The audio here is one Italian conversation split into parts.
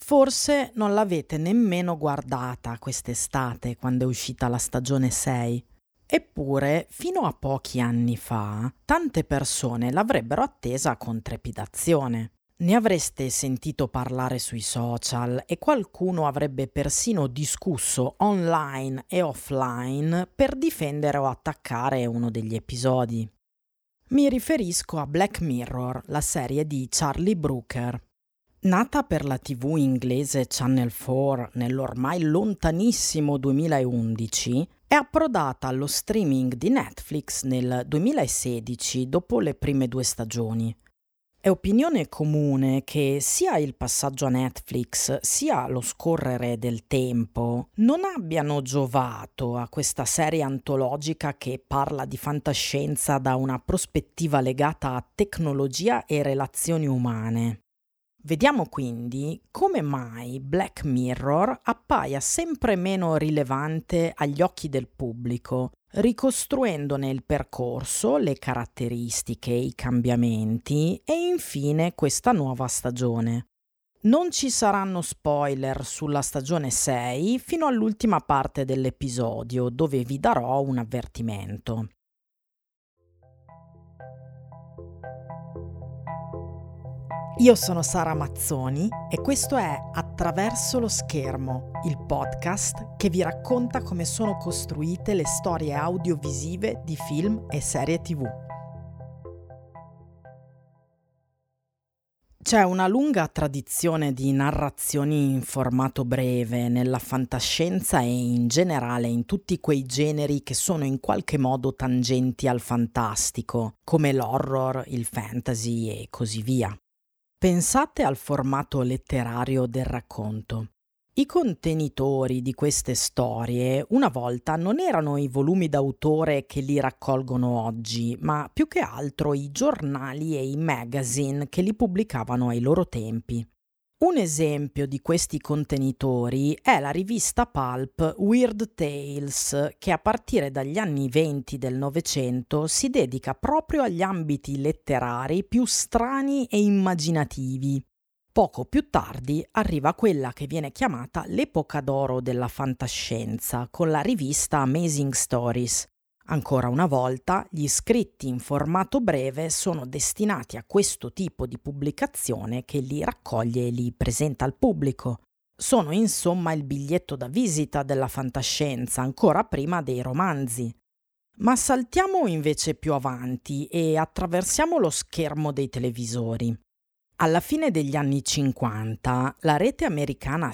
Forse non l'avete nemmeno guardata quest'estate quando è uscita la stagione 6. Eppure, fino a pochi anni fa, tante persone l'avrebbero attesa con trepidazione. Ne avreste sentito parlare sui social e qualcuno avrebbe persino discusso online e offline per difendere o attaccare uno degli episodi. Mi riferisco a Black Mirror, la serie di Charlie Brooker. Nata per la TV inglese Channel 4 nell'ormai lontanissimo 2011, è approdata allo streaming di Netflix nel 2016 dopo le prime 2 stagioni. È opinione comune che sia il passaggio a Netflix sia lo scorrere del tempo non abbiano giovato a questa serie antologica che parla di fantascienza da una prospettiva legata a tecnologia e relazioni umane. Vediamo quindi come mai Black Mirror appaia sempre meno rilevante agli occhi del pubblico, ricostruendone il percorso, le caratteristiche, i cambiamenti e infine questa nuova stagione. Non ci saranno spoiler sulla stagione 6 fino all'ultima parte dell'episodio, dove vi darò un avvertimento. Io sono Sara Mazzoni e questo è Attraverso lo schermo, il podcast che vi racconta come sono costruite le storie audiovisive di film e serie TV. C'è una lunga tradizione di narrazioni in formato breve nella fantascienza e in generale in tutti quei generi che sono in qualche modo tangenti al fantastico, come l'horror, il fantasy e così via. Pensate al formato letterario del racconto. I contenitori di queste storie una volta non erano i volumi d'autore che li raccolgono oggi, ma più che altro i giornali e i magazine che li pubblicavano ai loro tempi. Un esempio di questi contenitori è la rivista pulp Weird Tales, che a partire dagli anni 20 del Novecento si dedica proprio agli ambiti letterari più strani e immaginativi. Poco più tardi arriva quella che viene chiamata l'epoca d'oro della fantascienza, con la rivista Amazing Stories. Ancora una volta, gli scritti in formato breve sono destinati a questo tipo di pubblicazione che li raccoglie e li presenta al pubblico. Sono insomma il biglietto da visita della fantascienza, ancora prima dei romanzi. Ma saltiamo invece più avanti e attraversiamo lo schermo dei televisori. Alla fine degli anni 50, la rete americana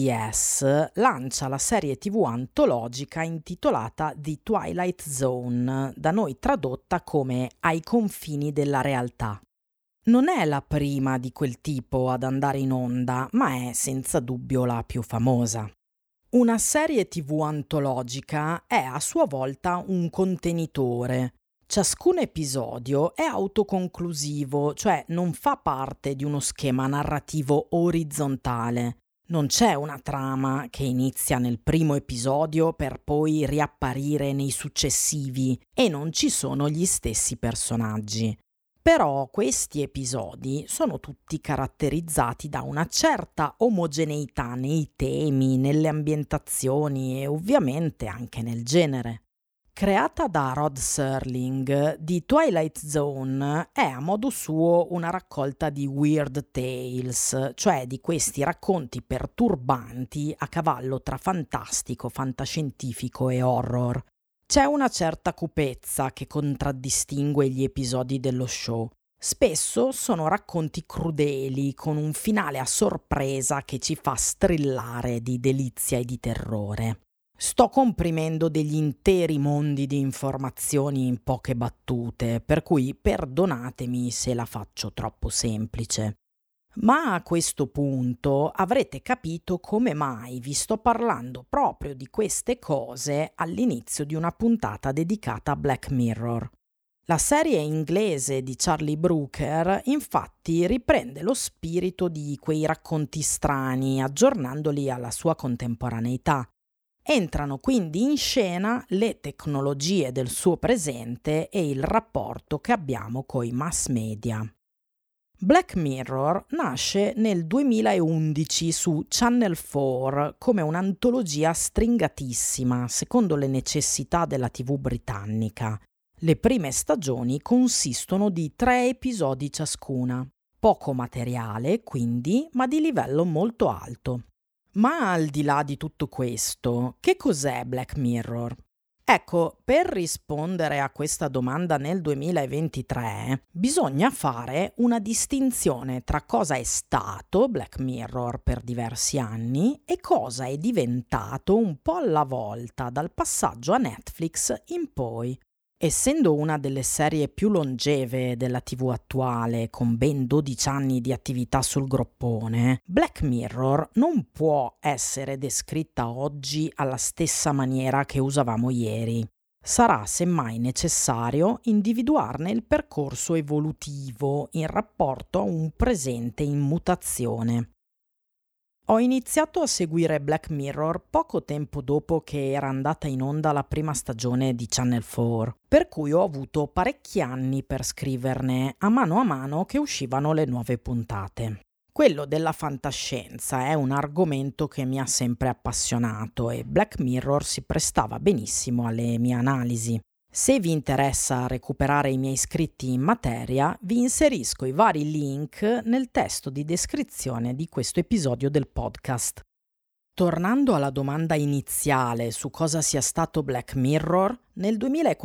CBS lancia la serie TV antologica intitolata The Twilight Zone, da noi tradotta come Ai confini della realtà. Non è la prima di quel tipo ad andare in onda, ma è senza dubbio la più famosa. Una serie TV antologica è a sua volta un contenitore. Ciascun episodio è autoconclusivo, cioè non fa parte di uno schema narrativo orizzontale. Non c'è una trama che inizia nel primo episodio per poi riapparire nei successivi e non ci sono gli stessi personaggi. Però questi episodi sono tutti caratterizzati da una certa omogeneità nei temi, nelle ambientazioni e ovviamente anche nel genere. Creata da Rod Serling, The Twilight Zone è a modo suo una raccolta di weird tales, cioè di questi racconti perturbanti a cavallo tra fantastico, fantascientifico e horror. C'è una certa cupezza che contraddistingue gli episodi dello show. Spesso sono racconti crudeli, con un finale a sorpresa che ci fa strillare di delizia e di terrore. Sto comprimendo degli interi mondi di informazioni in poche battute, per cui perdonatemi se la faccio troppo semplice. Ma a questo punto avrete capito come mai vi sto parlando proprio di queste cose all'inizio di una puntata dedicata a Black Mirror. La serie inglese di Charlie Brooker infatti riprende lo spirito di quei racconti strani, aggiornandoli alla sua contemporaneità. Entrano quindi in scena le tecnologie del suo presente e il rapporto che abbiamo coi mass media. Black Mirror nasce nel 2011 su Channel 4 come un'antologia stringatissima, secondo le necessità della TV britannica. Le prime stagioni consistono di 3 episodi ciascuna. Poco materiale, quindi, ma di livello molto alto. Ma al di là di tutto questo, che cos'è Black Mirror? Ecco, per rispondere a questa domanda nel 2023 bisogna fare una distinzione tra cosa è stato Black Mirror per diversi anni e cosa è diventato un po' alla volta dal passaggio a Netflix in poi. Essendo una delle serie più longeve della TV attuale, con ben 12 anni di attività sul groppone, Black Mirror non può essere descritta oggi alla stessa maniera che usavamo ieri. Sarà semmai necessario individuarne il percorso evolutivo in rapporto a un presente in mutazione. Ho iniziato a seguire Black Mirror poco tempo dopo che era andata in onda la prima stagione di Channel 4, per cui ho avuto parecchi anni per scriverne a mano che uscivano le nuove puntate. Quello della fantascienza è un argomento che mi ha sempre appassionato e Black Mirror si prestava benissimo alle mie analisi. Se vi interessa recuperare i miei scritti in materia, vi inserisco i vari link nel testo di descrizione di questo episodio del podcast. Tornando alla domanda iniziale su cosa sia stato Black Mirror, nel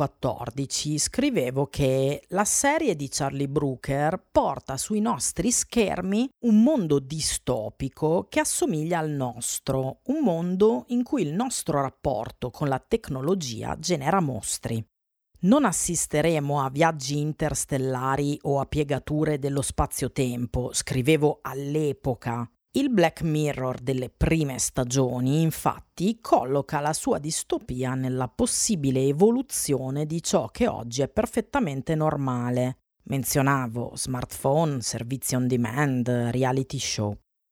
2014 scrivevo che la serie di Charlie Brooker porta sui nostri schermi un mondo distopico che assomiglia al nostro, un mondo in cui il nostro rapporto con la tecnologia genera mostri. Non assisteremo a viaggi interstellari o a piegature dello spazio-tempo, scrivevo all'epoca. Il Black Mirror delle prime stagioni, infatti, colloca la sua distopia nella possibile evoluzione di ciò che oggi è perfettamente normale. Menzionavo smartphone, servizi on demand, reality show.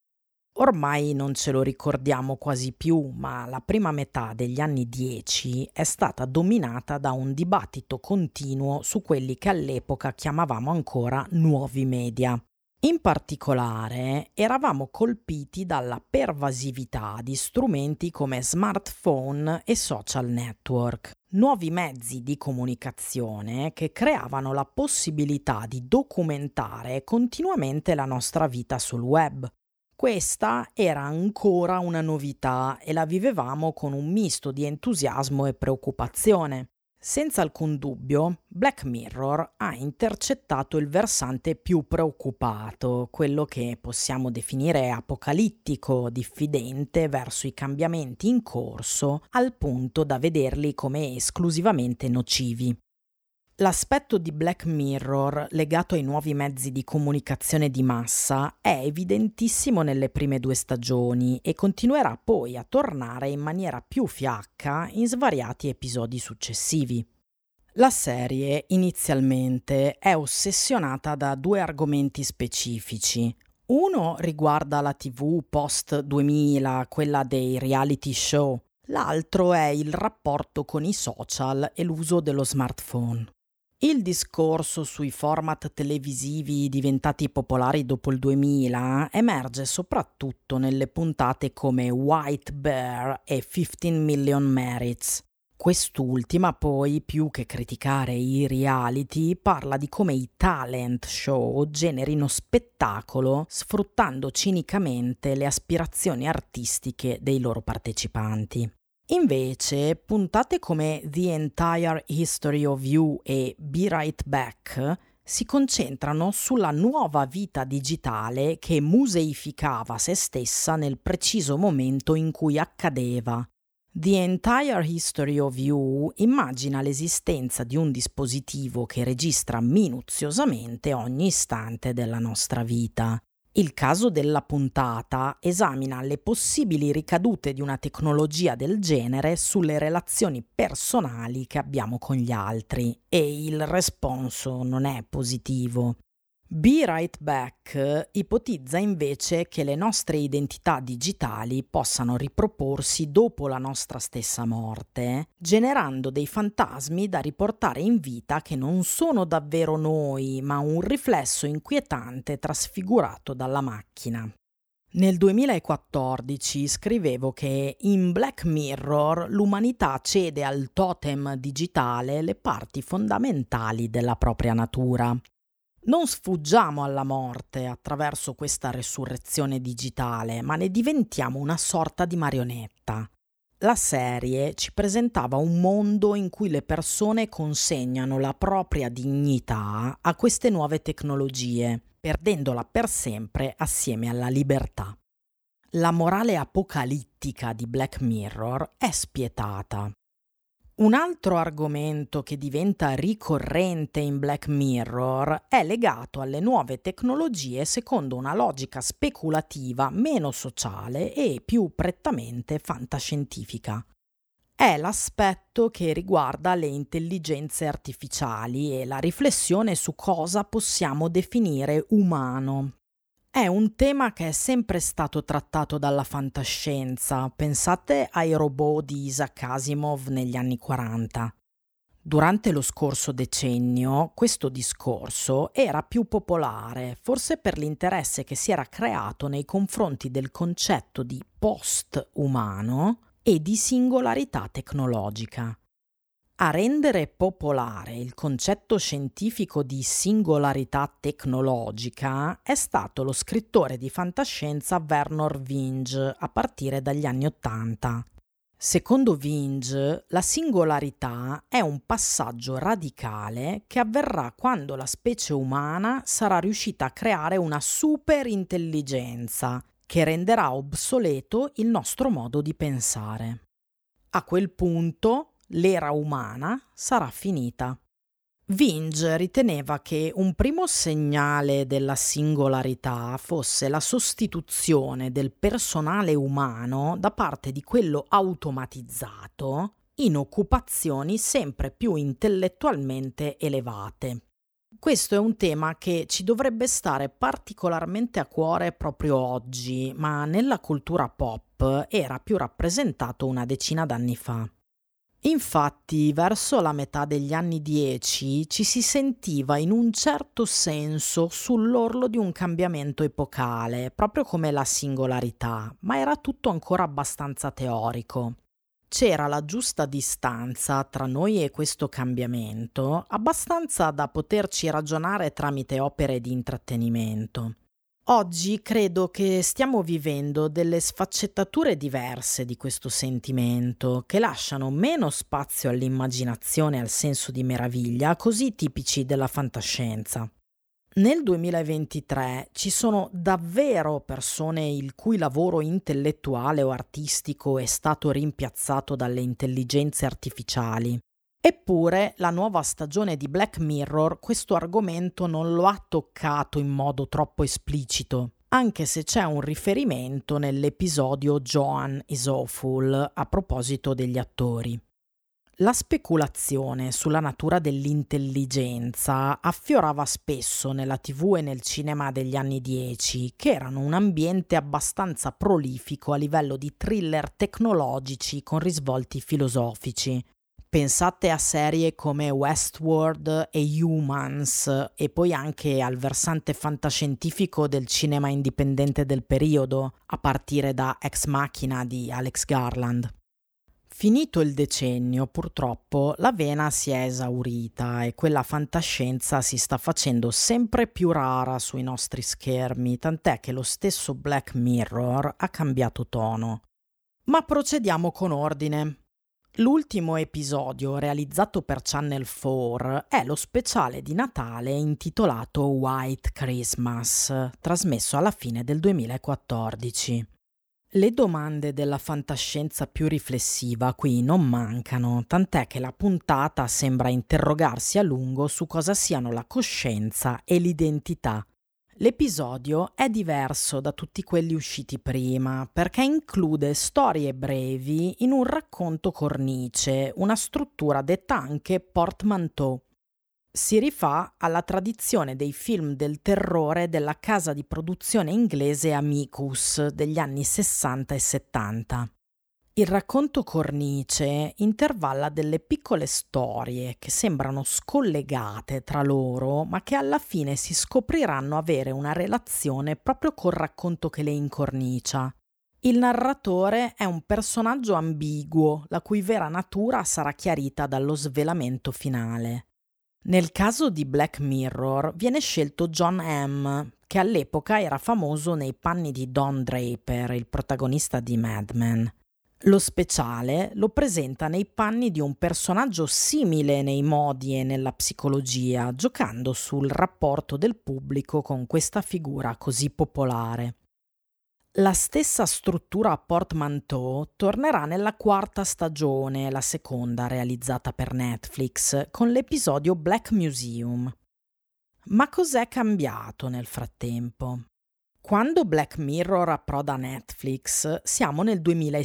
Ormai non ce lo ricordiamo quasi più, ma la prima metà degli anni 10 è stata dominata da un dibattito continuo su quelli che all'epoca chiamavamo ancora nuovi media. In particolare eravamo colpiti dalla pervasività di strumenti come smartphone e social network, nuovi mezzi di comunicazione che creavano la possibilità di documentare continuamente la nostra vita sul web. Questa era ancora una novità e la vivevamo con un misto di entusiasmo e preoccupazione. Senza alcun dubbio, Black Mirror ha intercettato il versante più preoccupato, quello che possiamo definire apocalittico, diffidente verso i cambiamenti in corso, al punto da vederli come esclusivamente nocivi. L'aspetto di Black Mirror legato ai nuovi mezzi di comunicazione di massa è evidentissimo nelle prime 2 stagioni e continuerà poi a tornare in maniera più fiacca in svariati episodi successivi. La serie inizialmente è ossessionata da 2 argomenti specifici. Uno riguarda la TV post 2000, quella dei reality show. L'altro è il rapporto con i social e l'uso dello smartphone. Il discorso sui format televisivi diventati popolari dopo il 2000 emerge soprattutto nelle puntate come White Bear e 15 Million Merits. Quest'ultima poi, più che criticare i reality, parla di come i talent show generino spettacolo sfruttando cinicamente le aspirazioni artistiche dei loro partecipanti. Invece, puntate come The Entire History of You e Be Right Back si concentrano sulla nuova vita digitale che museificava se stessa nel preciso momento in cui accadeva. The Entire History of You immagina l'esistenza di un dispositivo che registra minuziosamente ogni istante della nostra vita. Il caso della puntata esamina le possibili ricadute di una tecnologia del genere sulle relazioni personali che abbiamo con gli altri e il responso non è positivo. Be Right Back ipotizza invece che le nostre identità digitali possano riproporsi dopo la nostra stessa morte, generando dei fantasmi da riportare in vita che non sono davvero noi, ma un riflesso inquietante trasfigurato dalla macchina. Nel 2014 scrivevo che in Black Mirror l'umanità cede al totem digitale le parti fondamentali della propria natura. Non sfuggiamo alla morte attraverso questa resurrezione digitale, ma ne diventiamo una sorta di marionetta. La serie ci presentava un mondo in cui le persone consegnano la propria dignità a queste nuove tecnologie, perdendola per sempre assieme alla libertà. La morale apocalittica di Black Mirror è spietata. Un altro argomento che diventa ricorrente in Black Mirror è legato alle nuove tecnologie secondo una logica speculativa meno sociale e più prettamente fantascientifica. È l'aspetto che riguarda le intelligenze artificiali e la riflessione su cosa possiamo definire umano. È un tema che è sempre stato trattato dalla fantascienza, pensate ai robot di Isaac Asimov negli anni 40. Durante lo scorso decennio questo discorso era più popolare, forse per l'interesse che si era creato nei confronti del concetto di post-umano e di singolarità tecnologica. A rendere popolare il concetto scientifico di singolarità tecnologica è stato lo scrittore di fantascienza Vernor Vinge a partire dagli anni '80. Secondo Vinge, la singolarità è un passaggio radicale che avverrà quando la specie umana sarà riuscita a creare una superintelligenza che renderà obsoleto il nostro modo di pensare. A quel punto l'era umana sarà finita. Vinge riteneva che un primo segnale della singolarità fosse la sostituzione del personale umano da parte di quello automatizzato in occupazioni sempre più intellettualmente elevate. Questo è un tema che ci dovrebbe stare particolarmente a cuore proprio oggi, ma nella cultura pop era più rappresentato una decina d'anni fa. Infatti, verso la metà degli anni 10 ci si sentiva in un certo senso sull'orlo di un cambiamento epocale, proprio come la singolarità, ma era tutto ancora abbastanza teorico. C'era la giusta distanza tra noi e questo cambiamento, abbastanza da poterci ragionare tramite opere di intrattenimento. Oggi credo che stiamo vivendo delle sfaccettature diverse di questo sentimento, che lasciano meno spazio all'immaginazione e al senso di meraviglia, così tipici della fantascienza. Nel 2023 ci sono davvero persone il cui lavoro intellettuale o artistico è stato rimpiazzato dalle intelligenze artificiali. Eppure la nuova stagione di Black Mirror questo argomento non lo ha toccato in modo troppo esplicito, anche se c'è un riferimento nell'episodio Joan is Awful a proposito degli attori. La speculazione sulla natura dell'intelligenza affiorava spesso nella TV e nel cinema degli anni 10, che erano un ambiente abbastanza prolifico a livello di thriller tecnologici con risvolti filosofici. Pensate a serie come Westworld e Humans e poi anche al versante fantascientifico del cinema indipendente del periodo, a partire da Ex Machina di Alex Garland. Finito il decennio, purtroppo, la vena si è esaurita e quella fantascienza si sta facendo sempre più rara sui nostri schermi, tant'è che lo stesso Black Mirror ha cambiato tono. Ma procediamo con ordine. L'ultimo episodio realizzato per Channel 4 è lo speciale di Natale intitolato White Christmas, trasmesso alla fine del 2014. Le domande della fantascienza più riflessiva qui non mancano, tant'è che la puntata sembra interrogarsi a lungo su cosa siano la coscienza e l'identità. L'episodio è diverso da tutti quelli usciti prima perché include storie brevi in un racconto cornice, una struttura detta anche portmanteau. Si rifà alla tradizione dei film del terrore della casa di produzione inglese Amicus degli anni 60 e 70. Il racconto cornice intervalla delle piccole storie che sembrano scollegate tra loro, ma che alla fine si scopriranno avere una relazione proprio col racconto che le incornicia. Il narratore è un personaggio ambiguo, la cui vera natura sarà chiarita dallo svelamento finale. Nel caso di Black Mirror viene scelto John Hamm, che all'epoca era famoso nei panni di Don Draper, il protagonista di Mad Men. Lo speciale lo presenta nei panni di un personaggio simile nei modi e nella psicologia, giocando sul rapporto del pubblico con questa figura così popolare. La stessa struttura a portmanteau tornerà nella quarta stagione, la seconda realizzata per Netflix, con l'episodio Black Museum. Ma cos'è cambiato nel frattempo? Quando Black Mirror approda a Netflix, siamo nel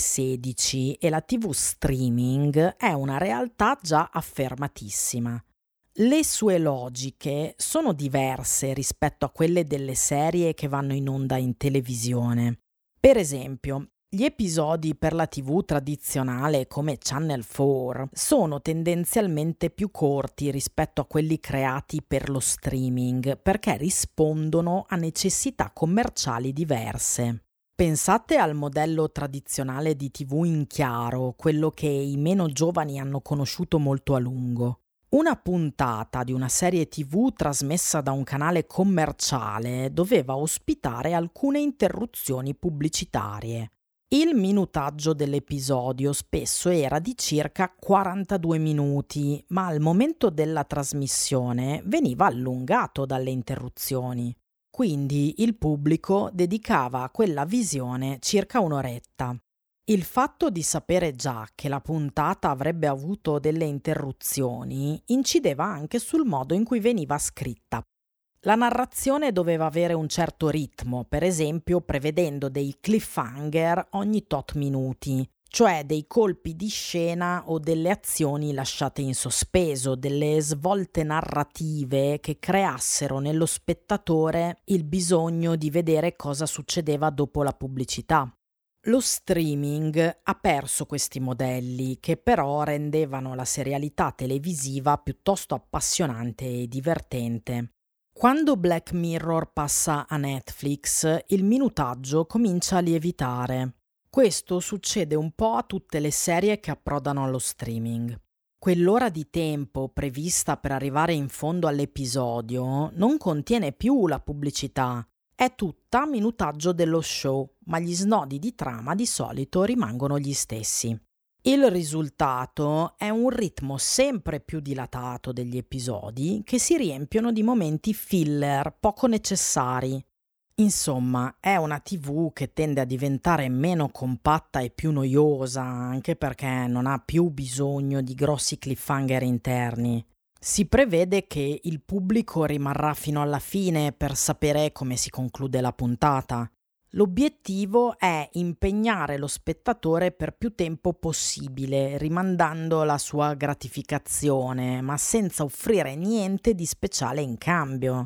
2016 e la TV streaming è una realtà già affermatissima. Le sue logiche sono diverse rispetto a quelle delle serie che vanno in onda in televisione. Per esempio, gli episodi per la TV tradizionale come Channel 4 sono tendenzialmente più corti rispetto a quelli creati per lo streaming perché rispondono a necessità commerciali diverse. Pensate al modello tradizionale di TV in chiaro, quello che i meno giovani hanno conosciuto molto a lungo. Una puntata di una serie TV trasmessa da un canale commerciale doveva ospitare alcune interruzioni pubblicitarie. Il minutaggio dell'episodio spesso era di circa 42 minuti, ma al momento della trasmissione veniva allungato dalle interruzioni. Quindi il pubblico dedicava a quella visione circa un'oretta. Il fatto di sapere già che la puntata avrebbe avuto delle interruzioni incideva anche sul modo in cui veniva scritta. La narrazione doveva avere un certo ritmo, per esempio prevedendo dei cliffhanger ogni tot minuti, cioè dei colpi di scena o delle azioni lasciate in sospeso, delle svolte narrative che creassero nello spettatore il bisogno di vedere cosa succedeva dopo la pubblicità. Lo streaming ha perso questi modelli, che però rendevano la serialità televisiva piuttosto appassionante e divertente. Quando Black Mirror passa a Netflix, il minutaggio comincia a lievitare. Questo succede un po' a tutte le serie che approdano allo streaming. Quell'ora di tempo prevista per arrivare in fondo all'episodio non contiene più la pubblicità. È tutta minutaggio dello show, ma gli snodi di trama di solito rimangono gli stessi. Il risultato è un ritmo sempre più dilatato degli episodi che si riempiono di momenti filler poco necessari. Insomma, è una TV che tende a diventare meno compatta e più noiosa, anche perché non ha più bisogno di grossi cliffhanger interni. Si prevede che il pubblico rimarrà fino alla fine per sapere come si conclude la puntata. L'obiettivo è impegnare lo spettatore per più tempo possibile, rimandando la sua gratificazione, ma senza offrire niente di speciale in cambio.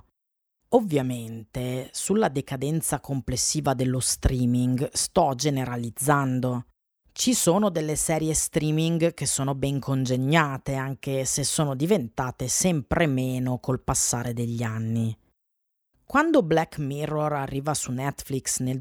Ovviamente, sulla decadenza complessiva dello streaming sto generalizzando. Ci sono delle serie streaming che sono ben congegnate, anche se sono diventate sempre meno col passare degli anni. Quando Black Mirror arriva su Netflix nel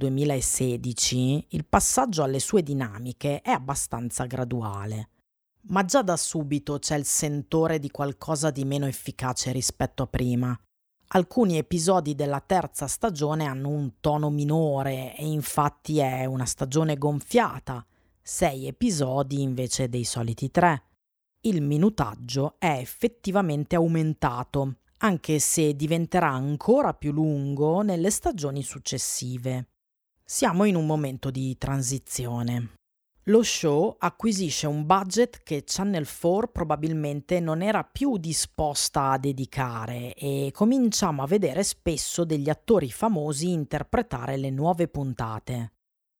2016, il passaggio alle sue dinamiche è abbastanza graduale. Ma già da subito c'è il sentore di qualcosa di meno efficace rispetto a prima. Alcuni episodi della terza stagione hanno un tono minore e infatti è una stagione gonfiata, 6 episodi invece dei soliti 3. Il minutaggio è effettivamente aumentato, anche se diventerà ancora più lungo nelle stagioni successive. Siamo in un momento di transizione. Lo show acquisisce un budget che Channel 4 probabilmente non era più disposta a dedicare e cominciamo a vedere spesso degli attori famosi interpretare le nuove puntate.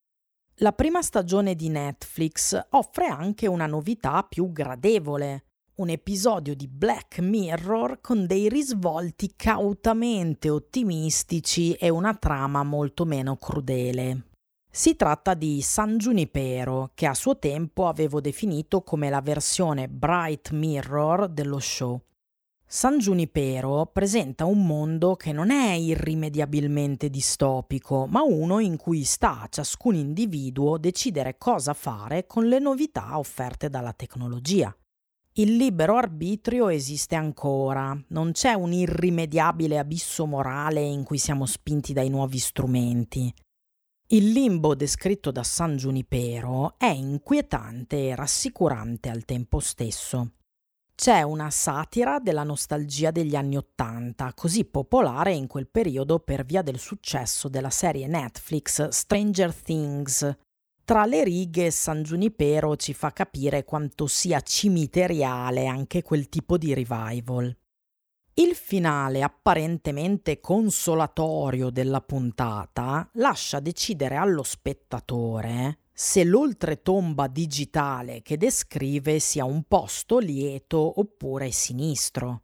La prima stagione di Netflix offre anche una novità più gradevole. un episodio di Black Mirror con dei risvolti cautamente ottimistici e una trama molto meno crudele. Si tratta di San Junipero, che a suo tempo avevo definito come la versione Bright Mirror dello show. San Junipero presenta un mondo che non è irrimediabilmente distopico, ma uno in cui sta a ciascun individuo decidere cosa fare con le novità offerte dalla tecnologia. Il libero arbitrio esiste ancora, non c'è un irrimediabile abisso morale in cui siamo spinti dai nuovi strumenti. Il limbo descritto da San Junipero è inquietante e rassicurante al tempo stesso. C'è una satira della nostalgia degli anni '80, così popolare in quel periodo per via del successo della serie Netflix Stranger Things. Tra le righe San Junipero ci fa capire quanto sia cimiteriale anche quel tipo di revival. Il finale apparentemente consolatorio della puntata lascia decidere allo spettatore se l'oltretomba digitale che descrive sia un posto lieto oppure sinistro.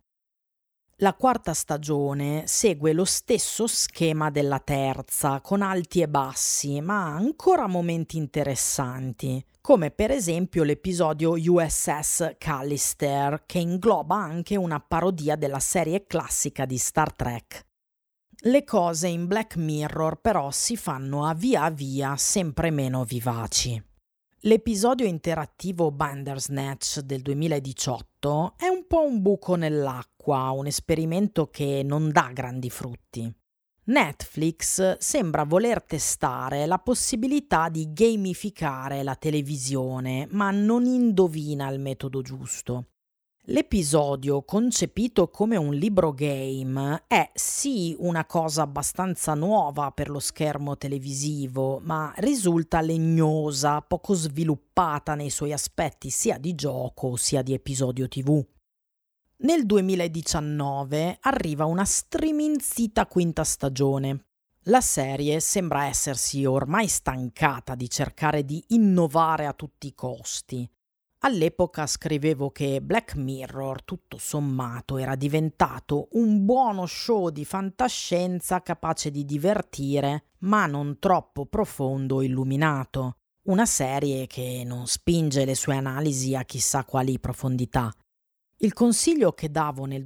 La quarta stagione segue lo stesso schema della terza, con alti e bassi, ma ancora momenti interessanti, come per esempio l'episodio USS Callister, che ingloba anche una parodia della serie classica di Star Trek. Le cose in Black Mirror però si fanno a via sempre meno vivaci. L'episodio interattivo Bandersnatch del 2018 è un po' un buco nell'acqua, un esperimento che non dà grandi frutti. Netflix sembra voler testare la possibilità di gamificare la televisione, ma non indovina il metodo giusto. L'episodio, concepito come un libro game, è sì una cosa abbastanza nuova per lo schermo televisivo, ma risulta legnosa, poco sviluppata nei suoi aspetti sia di gioco sia di episodio TV. Nel 2019 arriva una striminzita quinta stagione. La serie sembra essersi ormai stancata di cercare di innovare a tutti i costi. All'epoca scrivevo che Black Mirror, tutto sommato, era diventato un buono show di fantascienza capace di divertire, ma non troppo profondo o illuminato. Una serie che non spinge le sue analisi a chissà quali profondità. Il consiglio che davo nel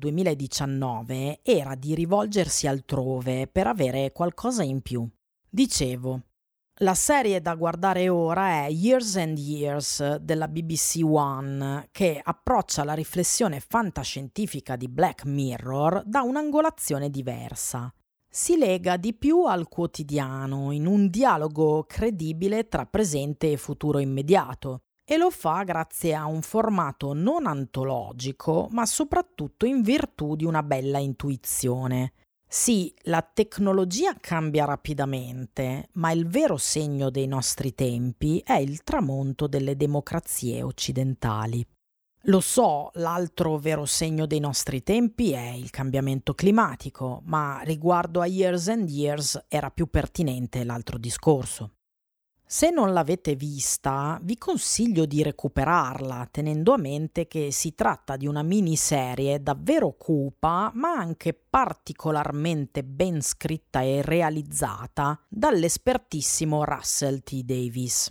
2019 era di rivolgersi altrove per avere qualcosa in più. Dicevo: la serie da guardare ora è Years and Years della BBC One, che approccia la riflessione fantascientifica di Black Mirror da un'angolazione diversa. Si lega di più al quotidiano, in un dialogo credibile tra presente e futuro immediato, e lo fa grazie a un formato non antologico, ma soprattutto in virtù di una bella intuizione. Sì, la tecnologia cambia rapidamente, ma il vero segno dei nostri tempi è il tramonto delle democrazie occidentali. Lo so, l'altro vero segno dei nostri tempi è il cambiamento climatico, ma riguardo a Years and Years era più pertinente l'altro discorso. Se non l'avete vista, vi consiglio di recuperarla, tenendo a mente che si tratta di una miniserie davvero cupa, ma anche particolarmente ben scritta e realizzata dall'espertissimo Russell T. Davies.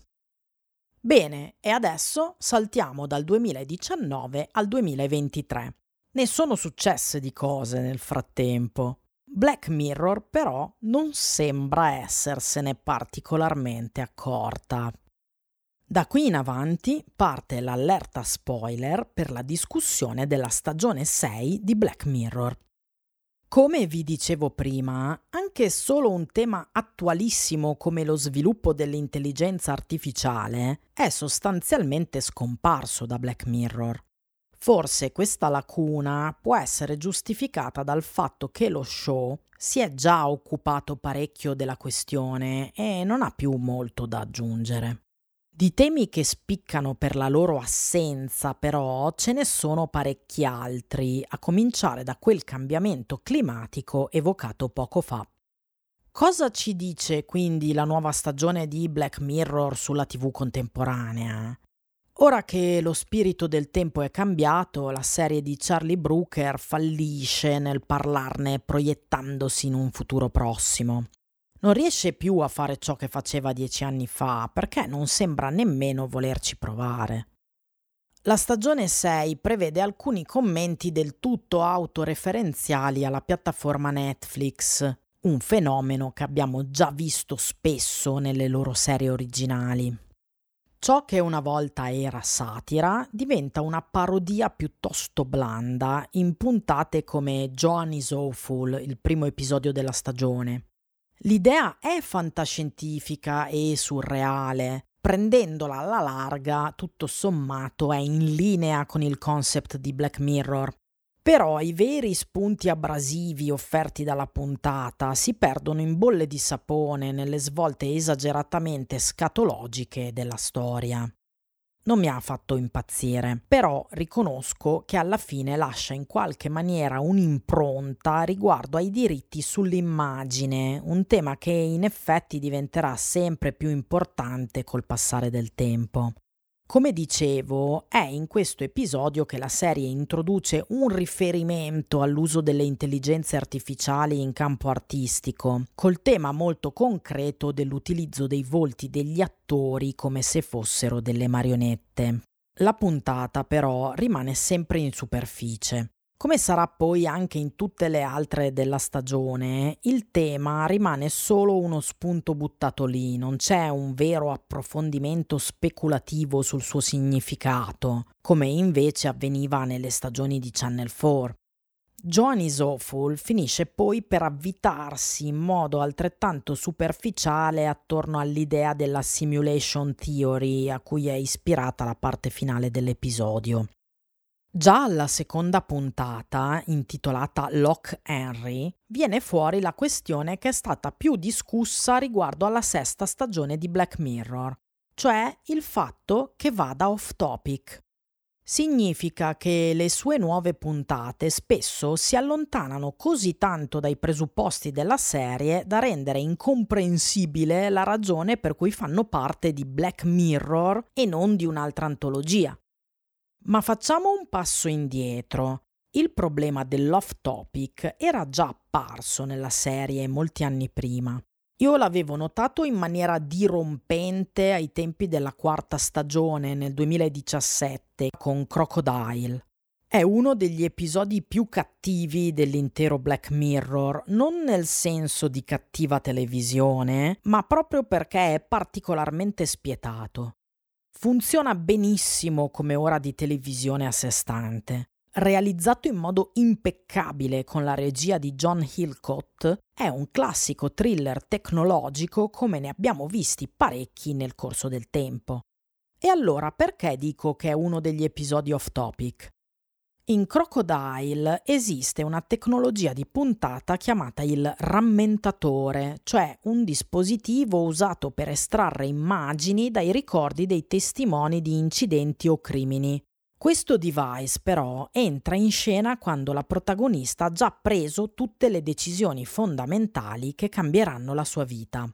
Bene, e adesso saltiamo dal 2019 al 2023. Ne sono successe di cose nel frattempo. Black Mirror però non sembra essersene particolarmente accorta. Da qui in avanti parte l'allerta spoiler per la discussione della stagione 6 di Black Mirror. Come vi dicevo prima, anche solo un tema attualissimo come lo sviluppo dell'intelligenza artificiale è sostanzialmente scomparso da Black Mirror. Forse questa lacuna può essere giustificata dal fatto che lo show si è già occupato parecchio della questione e non ha più molto da aggiungere. Di temi che spiccano per la loro assenza, però, ce ne sono parecchi altri, a cominciare da quel cambiamento climatico evocato poco fa. Cosa ci dice quindi la nuova stagione di Black Mirror sulla TV contemporanea? Ora che lo spirito del tempo è cambiato, la serie di Charlie Brooker fallisce nel parlarne proiettandosi in un futuro prossimo. Non riesce più a fare ciò che faceva 10 anni fa, perché non sembra nemmeno volerci provare. La stagione 6 prevede alcuni commenti del tutto autoreferenziali alla piattaforma Netflix, un fenomeno che abbiamo già visto spesso nelle loro serie originali. Ciò che una volta era satira diventa una parodia piuttosto blanda in puntate come Joan is Awful, il primo episodio della stagione. L'idea è fantascientifica e surreale, prendendola alla larga, tutto sommato è in linea con il concept di Black Mirror. Però i veri spunti abrasivi offerti dalla puntata si perdono in bolle di sapone nelle svolte esageratamente scatologiche della storia. Non mi ha fatto impazzire, però riconosco che alla fine lascia in qualche maniera un'impronta riguardo ai diritti sull'immagine, un tema che in effetti diventerà sempre più importante col passare del tempo. Come dicevo, è in questo episodio che la serie introduce un riferimento all'uso delle intelligenze artificiali in campo artistico, col tema molto concreto dell'utilizzo dei volti degli attori come se fossero delle marionette. La puntata però rimane sempre in superficie. Come sarà poi anche in tutte le altre della stagione, il tema rimane solo uno spunto buttato lì, non c'è un vero approfondimento speculativo sul suo significato, come invece avveniva nelle stagioni di Channel 4. Joan is Awful finisce poi per avvitarsi in modo altrettanto superficiale attorno all'idea della simulation theory a cui è ispirata la parte finale dell'episodio. Già alla seconda puntata, intitolata Lock Henry, viene fuori la questione che è stata più discussa riguardo alla sesta stagione di Black Mirror, cioè il fatto che vada off topic. Significa che le sue nuove puntate spesso si allontanano così tanto dai presupposti della serie da rendere incomprensibile la ragione per cui fanno parte di Black Mirror e non di un'altra antologia. Ma facciamo un passo indietro. Il problema dell'off topic era già apparso nella serie molti anni prima. Io l'avevo notato in maniera dirompente ai tempi della quarta stagione nel 2017 con Crocodile. È uno degli episodi più cattivi dell'intero Black Mirror, non nel senso di cattiva televisione, ma proprio perché è particolarmente spietato. Funziona benissimo come ora di televisione a sé stante. Realizzato in modo impeccabile con la regia di John Hillcoat, è un classico thriller tecnologico come ne abbiamo visti parecchi nel corso del tempo. E allora perché dico che è uno degli episodi off topic? In Crocodile esiste una tecnologia di puntata chiamata il rammentatore, cioè un dispositivo usato per estrarre immagini dai ricordi dei testimoni di incidenti o crimini. Questo device però entra in scena quando la protagonista ha già preso tutte le decisioni fondamentali che cambieranno la sua vita.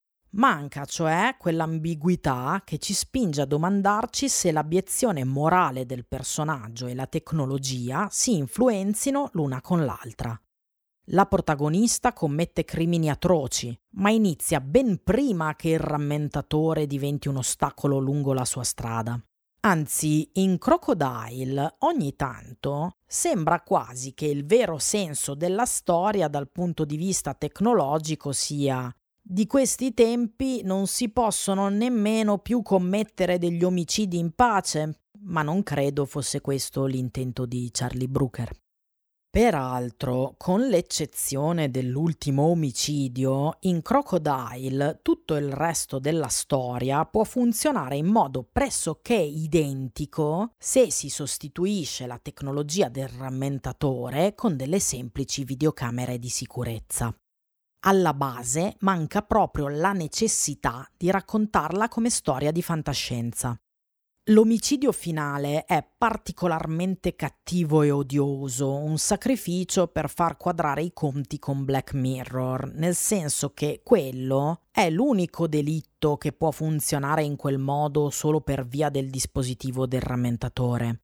Manca cioè quell'ambiguità che ci spinge a domandarci se l'abiezione morale del personaggio e la tecnologia si influenzino l'una con l'altra. La protagonista commette crimini atroci, ma inizia ben prima che il rammentatore diventi un ostacolo lungo la sua strada. Anzi, in Crocodile, ogni tanto, sembra quasi che il vero senso della storia dal punto di vista tecnologico sia: di questi tempi non si possono nemmeno più commettere degli omicidi in pace, ma non credo fosse questo l'intento di Charlie Brooker. Peraltro, con l'eccezione dell'ultimo omicidio, in Crocodile tutto il resto della storia può funzionare in modo pressoché identico se si sostituisce la tecnologia del rammentatore con delle semplici videocamere di sicurezza. Alla base manca proprio la necessità di raccontarla come storia di fantascienza. L'omicidio finale è particolarmente cattivo e odioso, un sacrificio per far quadrare i conti con Black Mirror, nel senso che quello è l'unico delitto che può funzionare in quel modo solo per via del dispositivo del rammentatore.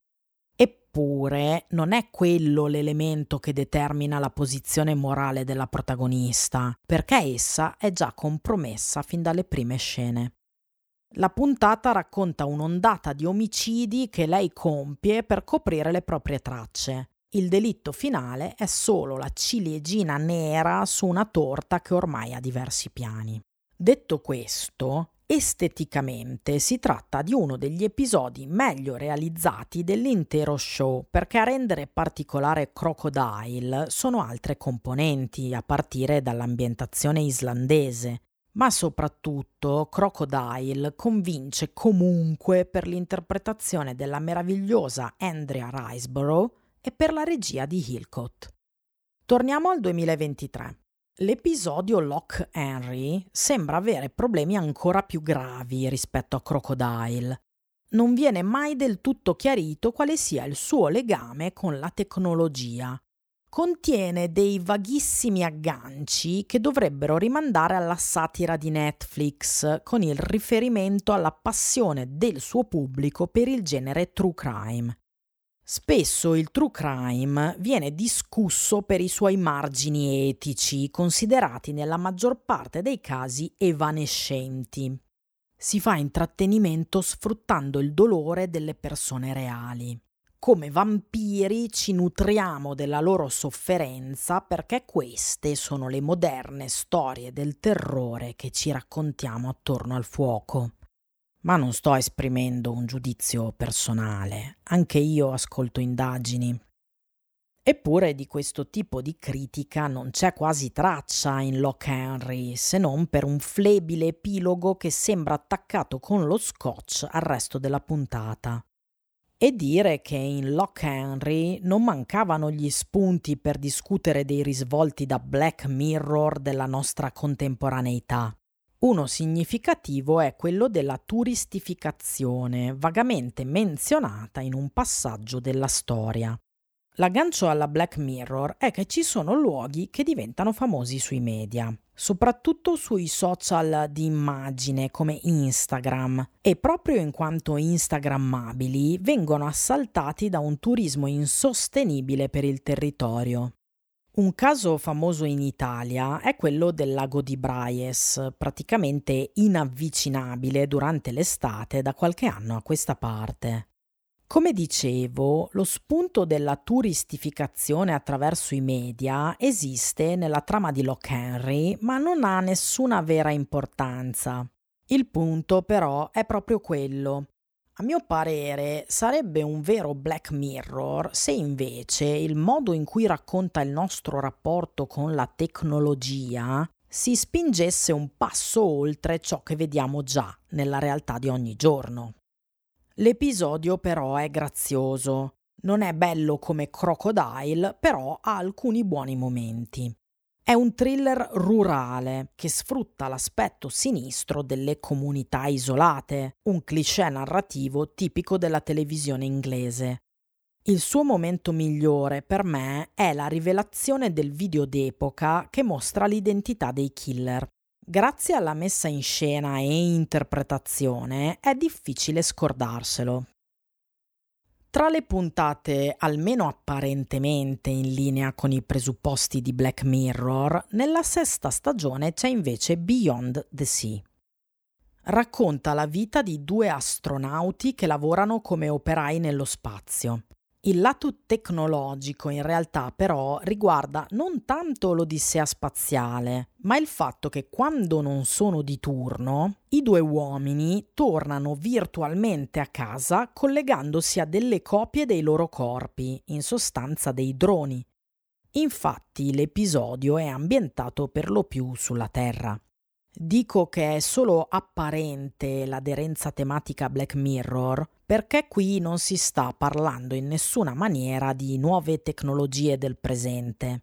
Eppure non è quello l'elemento che determina la posizione morale della protagonista, perché essa è già compromessa fin dalle prime scene. La puntata racconta un'ondata di omicidi che lei compie per coprire le proprie tracce. Il delitto finale è solo la ciliegina nera su una torta che ormai ha diversi piani. Detto questo, esteticamente si tratta di uno degli episodi meglio realizzati dell'intero show, perché a rendere particolare Crocodile sono altre componenti, a partire dall'ambientazione islandese. Ma soprattutto Crocodile convince comunque per l'interpretazione della meravigliosa Andrea Riseborough e per la regia di Hillcoat. Torniamo al 2023. L'episodio Loch Henry sembra avere problemi ancora più gravi rispetto a Crocodile. Non viene mai del tutto chiarito quale sia il suo legame con la tecnologia. Contiene dei vaghissimi agganci che dovrebbero rimandare alla satira di Netflix, con il riferimento alla passione del suo pubblico per il genere true crime. Spesso il true crime viene discusso per i suoi margini etici, considerati nella maggior parte dei casi evanescenti. Si fa intrattenimento sfruttando il dolore delle persone reali. Come vampiri ci nutriamo della loro sofferenza perché queste sono le moderne storie del terrore che ci raccontiamo attorno al fuoco. Ma non sto esprimendo un giudizio personale, anche io ascolto indagini. Eppure di questo tipo di critica non c'è quasi traccia in Loch Henry, se non per un flebile epilogo che sembra attaccato con lo scotch al resto della puntata. E dire che in Loch Henry non mancavano gli spunti per discutere dei risvolti da Black Mirror della nostra contemporaneità. Uno significativo è quello della turistificazione, vagamente menzionata in un passaggio della storia. L'aggancio alla Black Mirror è che ci sono luoghi che diventano famosi sui media, soprattutto sui social di immagine come Instagram, e proprio in quanto instagrammabili vengono assaltati da un turismo insostenibile per il territorio. Un caso famoso in Italia è quello del lago di Braies, praticamente inavvicinabile durante l'estate da qualche anno a questa parte. Come dicevo, lo spunto della turistificazione attraverso i media esiste nella trama di Loch Henry, ma non ha nessuna vera importanza. Il punto però è proprio quello. A mio parere sarebbe un vero Black Mirror se invece il modo in cui racconta il nostro rapporto con la tecnologia si spingesse un passo oltre ciò che vediamo già nella realtà di ogni giorno. L'episodio però è grazioso. Non è bello come Crocodile, però ha alcuni buoni momenti. È un thriller rurale che sfrutta l'aspetto sinistro delle comunità isolate, un cliché narrativo tipico della televisione inglese. Il suo momento migliore per me è la rivelazione del video d'epoca che mostra l'identità dei killer. Grazie alla messa in scena e interpretazione è difficile scordarselo. Tra le puntate almeno apparentemente in linea con i presupposti di Black Mirror, nella sesta stagione c'è invece Beyond the Sea. Racconta la vita di due astronauti che lavorano come operai nello spazio. Il lato tecnologico in realtà però riguarda non tanto l'odissea spaziale, ma il fatto che quando non sono di turno, i due uomini tornano virtualmente a casa collegandosi a delle copie dei loro corpi, in sostanza dei droni. Infatti l'episodio è ambientato per lo più sulla Terra. Dico che è solo apparente l'aderenza tematica Black Mirror perché qui non si sta parlando in nessuna maniera di nuove tecnologie del presente.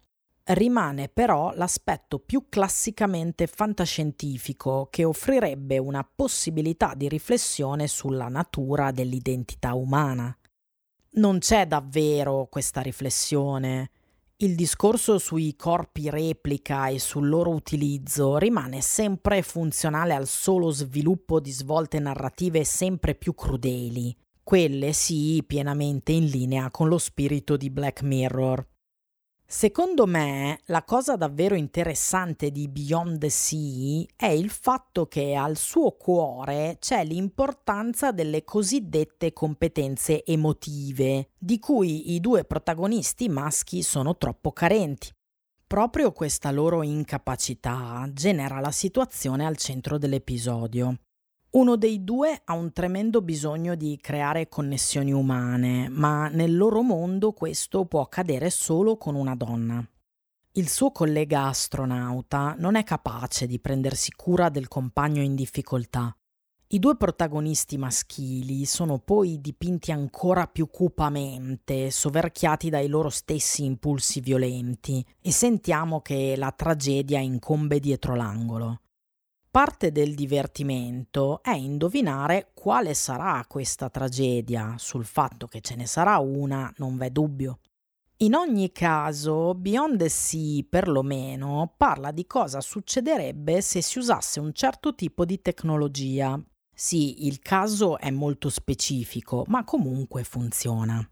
Rimane però l'aspetto più classicamente fantascientifico che offrirebbe una possibilità di riflessione sulla natura dell'identità umana. Non c'è davvero questa riflessione. Il discorso sui corpi replica e sul loro utilizzo rimane sempre funzionale al solo sviluppo di svolte narrative sempre più crudeli, quelle sì pienamente in linea con lo spirito di Black Mirror. Secondo me, la cosa davvero interessante di Beyond the Sea è il fatto che al suo cuore c'è l'importanza delle cosiddette competenze emotive, di cui i due protagonisti maschi sono troppo carenti. Proprio questa loro incapacità genera la situazione al centro dell'episodio. Uno dei due ha un tremendo bisogno di creare connessioni umane, ma nel loro mondo questo può accadere solo con una donna. Il suo collega astronauta non è capace di prendersi cura del compagno in difficoltà. I due protagonisti maschili sono poi dipinti ancora più cupamente, soverchiati dai loro stessi impulsi violenti, e sentiamo che la tragedia incombe dietro l'angolo. Parte del divertimento è indovinare quale sarà questa tragedia. Sul fatto che ce ne sarà una non v'è dubbio. In ogni caso, Beyond the Sea perlomeno parla di cosa succederebbe se si usasse un certo tipo di tecnologia. Sì, il caso è molto specifico, ma comunque funziona.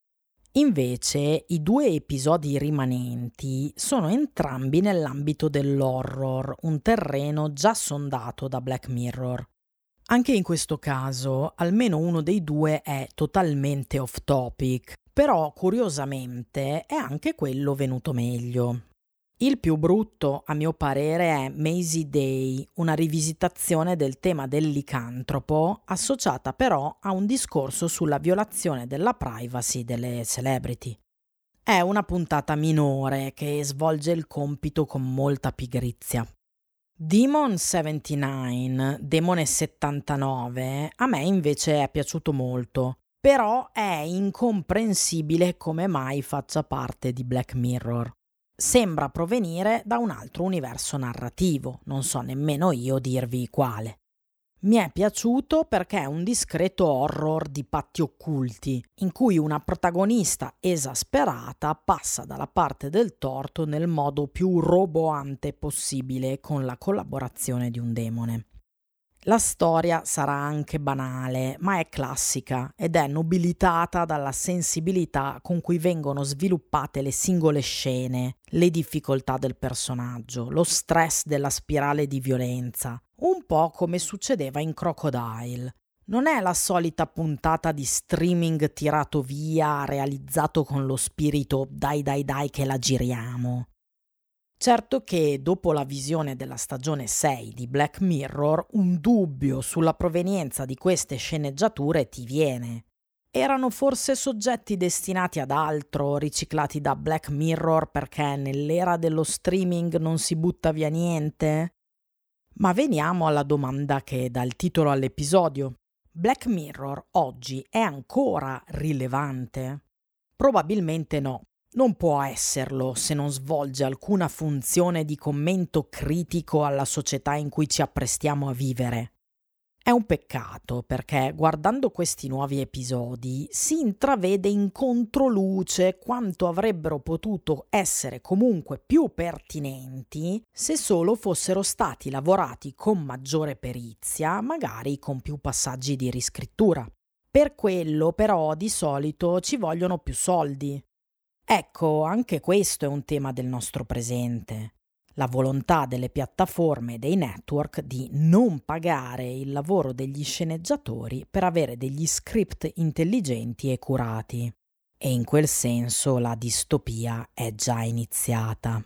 Invece, i due episodi rimanenti sono entrambi nell'ambito dell'horror, un terreno già sondato da Black Mirror. Anche in questo caso, almeno uno dei due è totalmente off topic, però curiosamente è anche quello venuto meglio. Il più brutto, a mio parere, è Maisie Day, una rivisitazione del tema del licantropo, associata però a un discorso sulla violazione della privacy delle celebrity. È una puntata minore che svolge il compito con molta pigrizia. Demon 79, a me invece è piaciuto molto, però è incomprensibile come mai faccia parte di Black Mirror. Sembra provenire da un altro universo narrativo, non so nemmeno io dirvi quale. Mi è piaciuto perché è un discreto horror di patti occulti, in cui una protagonista esasperata passa dalla parte del torto nel modo più roboante possibile con la collaborazione di un demone. La storia sarà anche banale, ma è classica ed è nobilitata dalla sensibilità con cui vengono sviluppate le singole scene, le difficoltà del personaggio, lo stress della spirale di violenza, un po' come succedeva in Crocodile. Non è la solita puntata di streaming tirato via, realizzato con lo spirito dai che la giriamo. Certo che dopo la visione della stagione 6 di Black Mirror un dubbio sulla provenienza di queste sceneggiature ti viene. Erano forse soggetti destinati ad altro, riciclati da Black Mirror perché nell'era dello streaming non si butta via niente? Ma veniamo alla domanda che dà il titolo all'episodio. Black Mirror oggi è ancora rilevante? Probabilmente no. Non può esserlo se non svolge alcuna funzione di commento critico alla società in cui ci apprestiamo a vivere. È un peccato perché guardando questi nuovi episodi si intravede in controluce quanto avrebbero potuto essere comunque più pertinenti se solo fossero stati lavorati con maggiore perizia, magari con più passaggi di riscrittura. Per quello però di solito ci vogliono più soldi. Ecco, anche questo è un tema del nostro presente. La volontà delle piattaforme e dei network di non pagare il lavoro degli sceneggiatori per avere degli script intelligenti e curati. E in quel senso la distopia è già iniziata.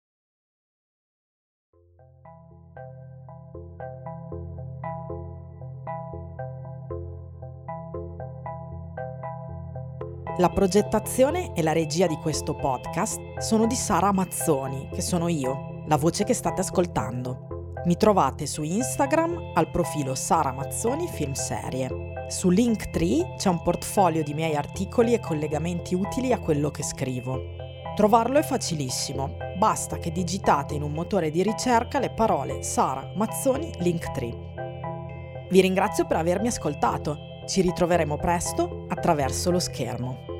La progettazione e la regia di questo podcast sono di Sara Mazzoni, che sono io, la voce che state ascoltando. Mi trovate su Instagram al profilo Sara Mazzoni Film Serie. Su Linktree c'è un portfolio di miei articoli e collegamenti utili a quello che scrivo. Trovarlo è facilissimo, basta che digitate in un motore di ricerca le parole Sara Mazzoni Linktree. Vi ringrazio per avermi ascoltato, ci ritroveremo presto attraverso lo schermo.